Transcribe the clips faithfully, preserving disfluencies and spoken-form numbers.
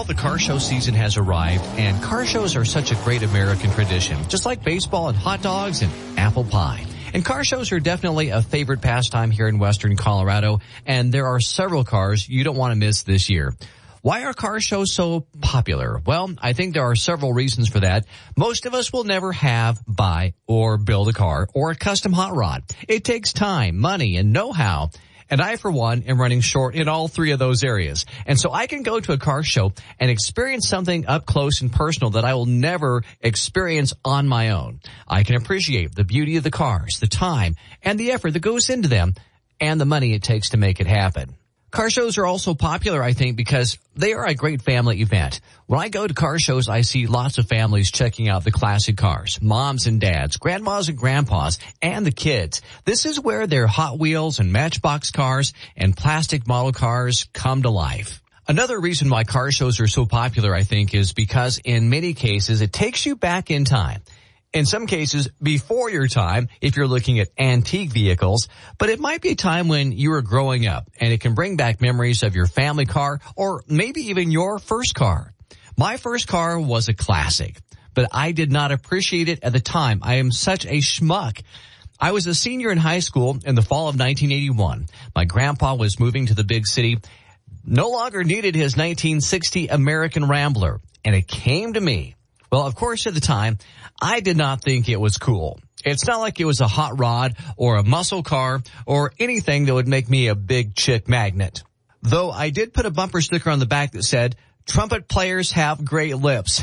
the car show season has arrived, and car shows are such a great American tradition, just like baseball and hot dogs and apple pie. And car shows are definitely a favorite pastime here in Western Colorado, and there are several cars you don't want to miss this year. Why are car shows so popular? Well, I think there are several reasons for that. Most of us will never have, buy, or build a car or a custom hot rod. It takes time, money, and know-how. And I, for one, am running short in all three of those areas. And so I can go to a car show and experience something up close and personal that I will never experience on my own. I can appreciate the beauty of the cars, the time, and the effort that goes into them, and the money it takes to make it happen. Car shows are also popular, I think, because they are a great family event. When I go to car shows, I see lots of families checking out the classic cars, moms and dads, grandmas and grandpas, and the kids. This is where their Hot Wheels and Matchbox cars and plastic model cars come to life. Another reason why car shows are so popular, I think, is because in many cases, it takes you back in time. In some cases, before your time, if you're looking at antique vehicles, but it might be a time when you were growing up, and it can bring back memories of your family car or maybe even your first car. My first car was a classic, but I did not appreciate it at the time. I am such a schmuck. I was a senior in high school in the fall of nineteen eighty-one. My grandpa was moving to the big city, no longer needed his nineteen sixty American Rambler, and it came to me. Well, of course, at the time, I did not think it was cool. It's not like it was a hot rod or a muscle car or anything that would make me a big chick magnet. Though I did put a bumper sticker on the back that said, "Trumpet players have great lips."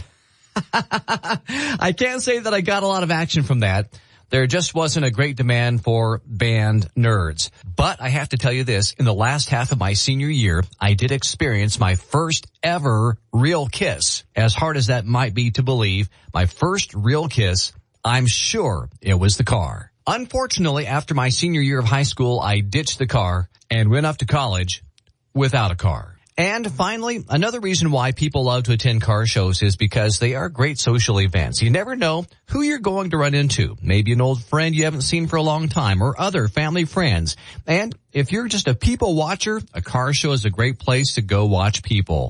I can't say that I got a lot of action from that. There just wasn't a great demand for band nerds. But I have to tell you this, in the last half of my senior year, I did experience my first ever real kiss. As hard as that might be to believe, my first real kiss, I'm sure it was the car. Unfortunately, after my senior year of high school, I ditched the car and went off to college without a car. And finally, another reason why people love to attend car shows is because they are great social events. You never know who you're going to run into. Maybe an old friend you haven't seen for a long time or other family friends. And if you're just a people watcher, a car show is a great place to go watch people.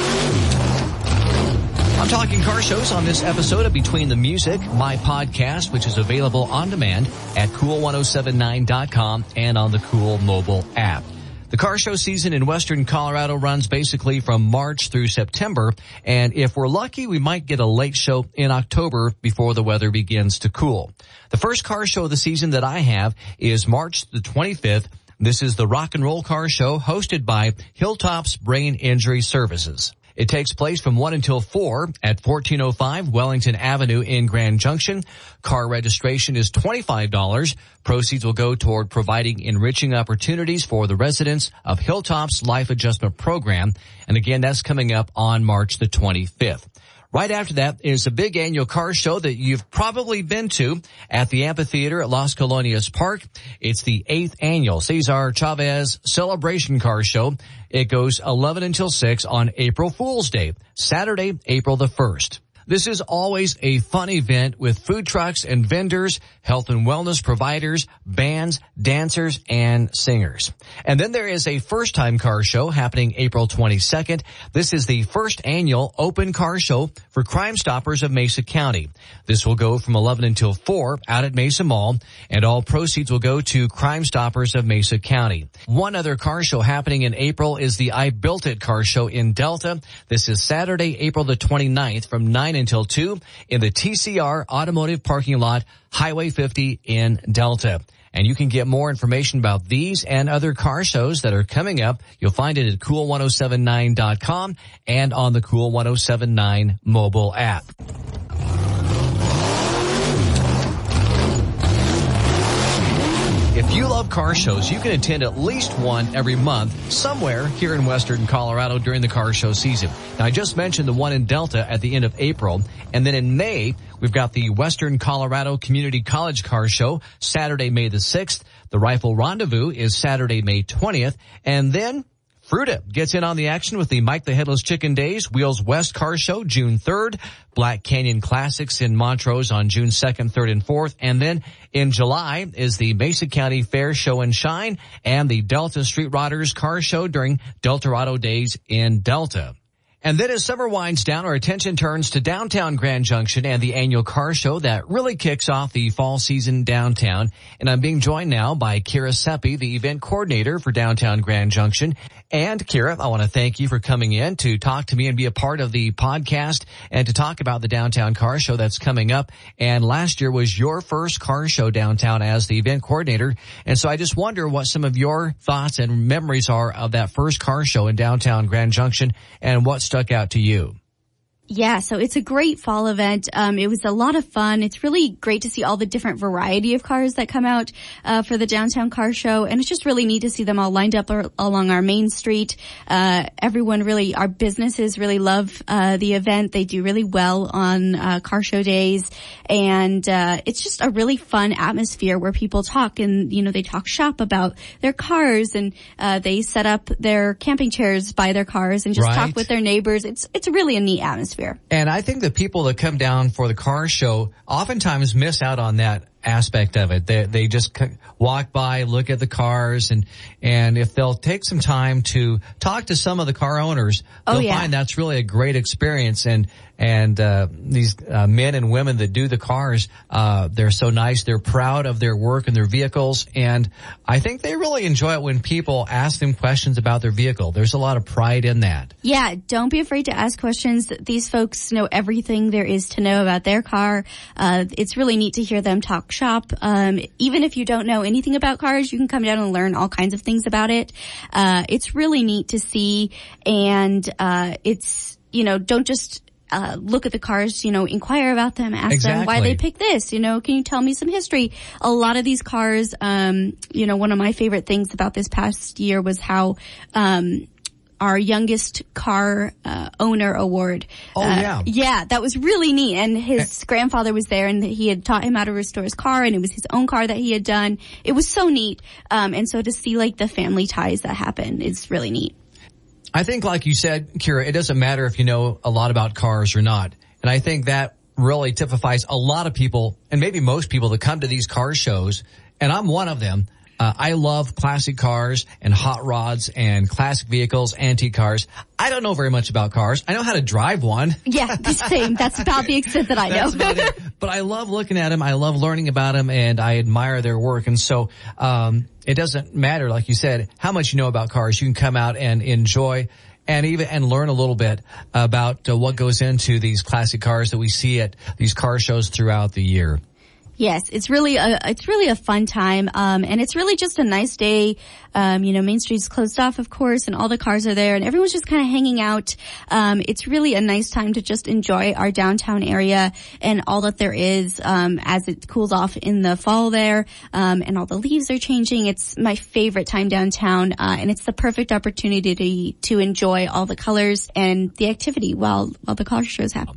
I'm talking car shows on this episode of Between the Music, my podcast, which is available on demand at cool ten seventy-nine dot com and on the Cool mobile app. The car show season in Western Colorado runs basically from March through September, and if we're lucky, we might get a late show in October before the weather begins to cool. The first car show of the season that I have is March the twenty-fifth. This is the Rock and Roll Car Show hosted by Hilltop's Brain Injury Services. It takes place from one until four at fourteen oh five Wellington Avenue in Grand Junction. Car registration is twenty-five dollars. Proceeds will go toward providing enriching opportunities for the residents of Hilltop's Life Adjustment Program. And again, that's coming up on March the twenty-fifth. Right after that is a big annual car show that you've probably been to at the amphitheater at Las Colonias Park. It's the eighth annual Cesar Chavez Celebration Car Show. It goes eleven until six on April Fool's Day, Saturday, April the first. This is always a fun event with food trucks and vendors, health and wellness providers, bands, dancers, and singers. And then there is a first-time car show happening April twenty-second. This is the first annual open car show for Crime Stoppers of Mesa County. This will go from eleven until four out at Mesa Mall, and all proceeds will go to Crime Stoppers of Mesa County. One other car show happening in April is the I Built It car show in Delta. This is Saturday, April the twenty-ninth from nine until two in the T C R Automotive Parking Lot, Highway fifty in Delta. And you can get more information about these and other car shows that are coming up. You'll find it at cool ten seventy-nine dot com and on the Cool ten seventy-nine mobile app. If you love car shows, you can attend at least one every month somewhere here in Western Colorado during the car show season. Now, I just mentioned the one in Delta at the end of April. And then in May, we've got the Western Colorado Community College Car Show, Saturday, May the sixth. The Rifle Rendezvous is Saturday, May twentieth. And then Fruta gets in on the action with the Mike the Headless Chicken Days Wheels West Car Show, June third. Black Canyon Classics in Montrose on June second, third, and fourth. And then in July is the Mesa County Fair Show and Shine and the Delta Street Rodders Car Show during Deltarado Days in Delta. And then as summer winds down, our attention turns to downtown Grand Junction and the annual car show that really kicks off the fall season downtown. And I'm being joined now by Kira Seppi, the event coordinator for downtown Grand Junction. And Kira, I want to thank you for coming in to talk to me and be a part of the podcast and to talk about the downtown car show that's coming up. And last year was your first car show downtown as the event coordinator. And so I just wonder what some of your thoughts and memories are of that first car show in downtown Grand Junction and what stuck out to you. Yeah, so it's a great fall event. Um, it was a lot of fun. It's really great to see all the different variety of cars that come out uh, for the downtown car show, and it's just really neat to see them all lined up ar- along our main street. Uh, everyone really, our businesses really love uh, the event. They do really well on uh, car show days, and uh, it's just a really fun atmosphere where people talk and, you know, they talk shop about their cars, and uh, they set up their camping chairs by their cars and just right. talk with their neighbors. It's it's really a neat atmosphere. And I think the people that come down for the car show oftentimes miss out on that aspect of it. They, they just walk by, look at the cars, and, and if they'll take some time to talk to some of the car owners, they'll oh, yeah. find that's really a great experience. And, and, uh, these, uh, men and women that do the cars, uh, they're so nice. They're proud of their work and their vehicles. And I think they really enjoy it when people ask them questions about their vehicle. There's a lot of pride in that. Yeah, don't be afraid to ask questions. These folks know everything there is to know about their car. Uh, it's really neat to hear them talk shop. Um, even if you don't know anything about cars, you can come down and learn all kinds of things about it. Uh, it's really neat to see. And, uh, it's, you know, don't just, uh, look at the cars, you know, inquire about them, ask exactly. them why they picked this, you know, can you tell me some history? A lot of these cars, um, you know, one of my favorite things about this past year was how, um, our youngest car uh, owner award. Oh, uh, yeah. Yeah, that was really neat. And his grandfather was there, and he had taught him how to restore his car, and it was his own car that he had done. It was so neat. Um, and so to see, like, the family ties that happen is really neat. I think, like you said, Kira, it doesn't matter if you know a lot about cars or not. And I think that really typifies a lot of people, and maybe most people that come to these car shows, and I'm one of them. Uh, I love classic cars and hot rods and classic vehicles, antique cars. I don't know very much about cars. I know how to drive one. Yeah, the same. That's about the extent that I know. That's about it. But I love looking at them. I love learning about them, and I admire their work. And so um it doesn't matter, like you said, how much you know about cars. You can come out and enjoy and even and learn a little bit about uh, what goes into these classic cars that we see at these car shows throughout the year. Yes, it's really a, it's really a fun time. Um, and it's really just a nice day. Um, you know, Main Street's closed off, of course, and all the cars are there and everyone's just kind of hanging out. Um, it's really a nice time to just enjoy our downtown area and all that there is, um, as it cools off in the fall there. Um, and all the leaves are changing. It's my favorite time downtown. Uh, and it's the perfect opportunity to, to enjoy all the colors and the activity while, while the car shows happen.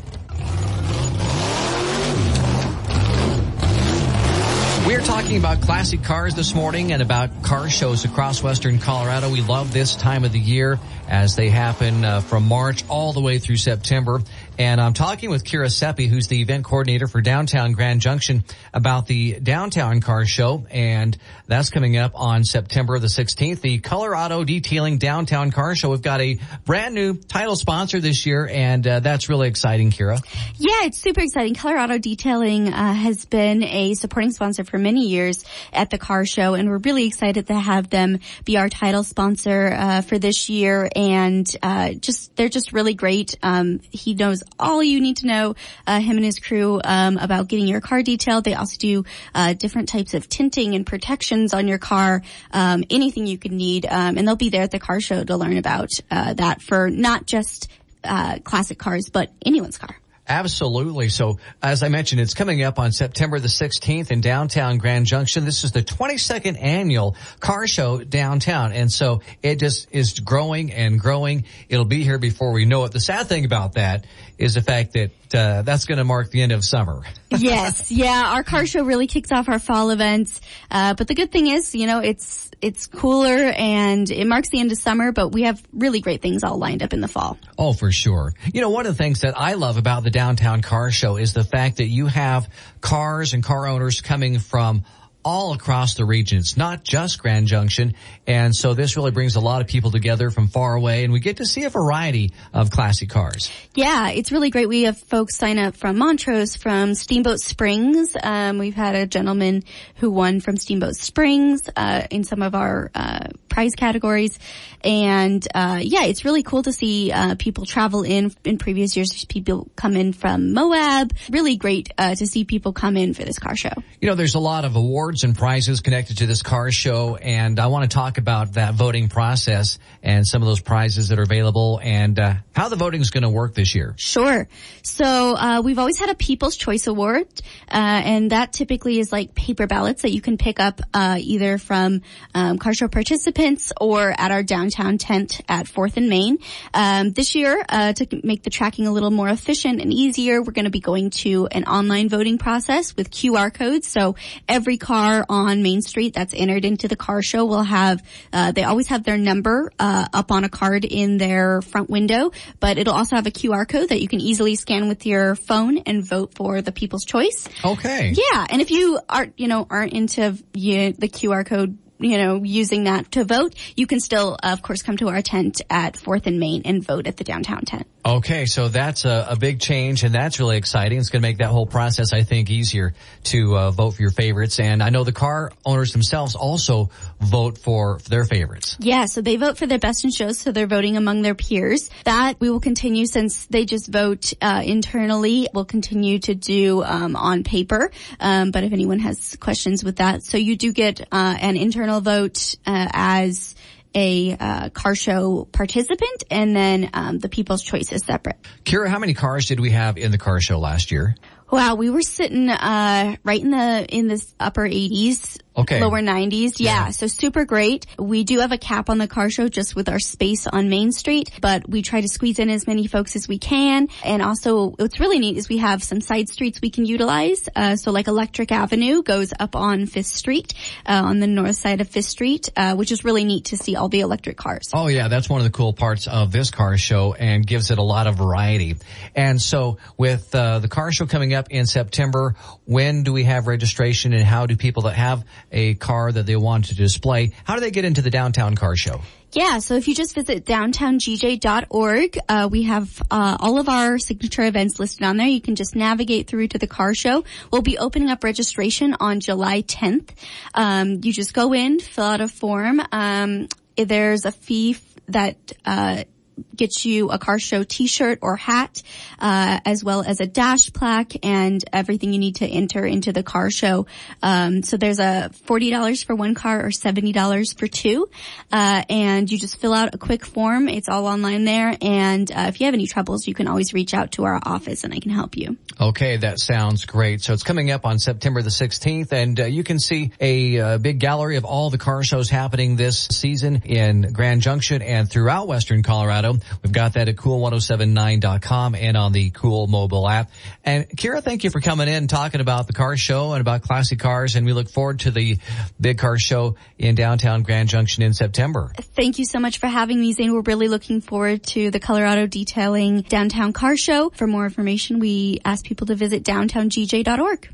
We're talking about classic cars this morning and about car shows across western Colorado. We love this time of the year as they happen uh, from March all the way through September. And I'm talking with Kira Seppi, who's the event coordinator for downtown Grand Junction, about the downtown car show. And that's coming up on September the sixteenth, the Colorado Detailing Downtown Car Show. We've got a brand new title sponsor this year, and uh, that's really exciting, Kira. Yeah, it's super exciting. Colorado Detailing uh, has been a supporting sponsor for many years at the car show, and we're really excited to have them be our title sponsor uh, for this year. And uh, just they're just really great. Um, he knows all you need to know, uh, him and his crew, um, about getting your car detailed. They also do uh, different types of tinting and protections on your car, um, anything you could need. Um, and they'll be there at the car show to learn about uh, that for not just uh, classic cars, but anyone's car. Absolutely. So, as I mentioned, it's coming up on September the sixteenth in downtown Grand Junction. This is the twenty-second annual car show downtown. And so it just is growing and growing. It'll be here before we know it. The sad thing about that is the fact that uh, that's going to mark the end of summer. Yes. Yeah. Our car show really kicks off our fall events. Uh, but the good thing is, you know, it's, it's cooler and it marks the end of summer, but we have really great things all lined up in the fall. Oh, for sure. You know, one of the things that I love about the downtown car show is the fact that you have cars and car owners coming from all across the region. It's not just Grand Junction. And so this really brings a lot of people together from far away, and we get to see a variety of classic cars. Yeah, it's really great. We have folks sign up from Montrose, from Steamboat Springs. Um, we've had a gentleman who won from Steamboat Springs uh, in some of our uh, prize categories. And uh yeah, it's really cool to see uh people travel in. In previous years, people come in from Moab. Really great uh to see people come in for this car show. You know, there's a lot of awards and prizes connected to this car show, and I want to talk about that voting process and some of those prizes that are available and uh how the voting is going to work this year. Sure. So uh we've always had a People's Choice Award, uh and that typically is like paper ballots that you can pick up uh either from um car show participants or at our downtown tent at fourth and Main. Um this year, uh to make the tracking a little more efficient and easier, we're going to be going to an online voting process with Q R codes. So every car on Main Street that's entered into the car show will have, uh they always have their number uh up on a card in their front window, but it'll also have a Q R code that you can easily scan with your phone and vote for the People's Choice. Okay. Yeah, and if you aren't, you know, aren't into you, the Q R code, you know, using that to vote, you can still, uh, of course, come to our tent at fourth and Main and vote at the downtown tent. Okay, so that's a, a big change, and that's really exciting. It's going to make that whole process, I think, easier to uh, vote for your favorites. And I know the car owners themselves also vote for their favorites. Yeah, so they vote for their best in shows, so they're voting among their peers. That we will continue since they just vote uh, internally. We'll continue to do um, on paper, um, but if anyone has questions with that. So you do get uh, an internal vote uh, as a uh, car show participant, and then um, the People's Choice is separate. Kira, how many cars did we have in the car show last year? Wow, we were sitting uh right in the in the upper eighties. Okay. Lower nineties. Yeah, yeah. So super great. We do have a cap on the car show just with our space on Main Street, but we try to squeeze in as many folks as we can. And also what's really neat is we have some side streets we can utilize. Uh, so like Electric Avenue goes up on Fifth Street, uh, on the north side of Fifth Street, uh, which is really neat to see all the electric cars. Oh yeah, that's one of the cool parts of this car show and gives it a lot of variety. And so with, uh, the car show coming up in September, when do we have registration, and how do people that have a car that they want to display, how do they get into the downtown car show? Yeah, so if you just visit downtown g j dot org, uh, we have uh, all of our signature events listed on there. You can just navigate through to the car show. We'll be opening up registration on July tenth. Um, you just go in, fill out a form. Um, there's a fee that uh get you a car show t-shirt or hat, uh, as well as a dash plaque and everything you need to enter into the car show. Um, so there's a forty dollars for one car or seventy dollars for two. Uh, and you just fill out a quick form. It's all online there. And, uh, if you have any troubles, you can always reach out to our office and I can help you. Okay, that sounds great. So it's coming up on September the sixteenth, and uh, you can see a uh, big gallery of all the car shows happening this season in Grand Junction and throughout Western Colorado. We've got that at cool ten seventy-nine dot com and on the Cool mobile app. And Kira, thank you for coming in and talking about the car show and about classic cars, and we look forward to the big car show in downtown Grand Junction in September. Thank you so much for having me, Zane. We're really looking forward to the Colorado Detailing Downtown Car Show. For more information, we ask people to visit downtown g j dot org.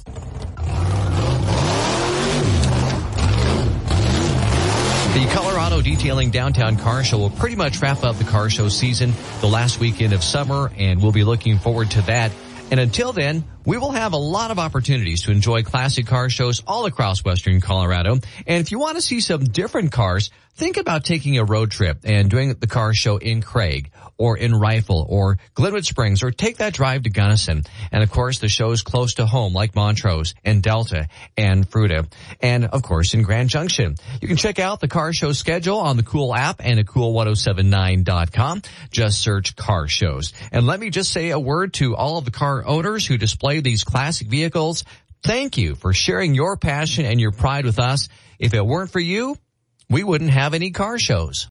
The Colorado Detailing Downtown Car Show will pretty much wrap up the car show season the last weekend of summer, and we'll be looking forward to that. And until then, we will have a lot of opportunities to enjoy classic car shows all across Western Colorado. And if you want to see some different cars, think about taking a road trip and doing the car show in Craig or in Rifle or Glenwood Springs, or take that drive to Gunnison. And of course, the shows close to home like Montrose and Delta and Fruita. And of course, in Grand Junction. You can check out the car show schedule on the Cool app and at cool ten seventy-nine dot com. Just search car shows. And let me just say a word to all of the car owners who display these classic vehicles. Thank you for sharing your passion and your pride with us. If it weren't for you, we wouldn't have any car shows.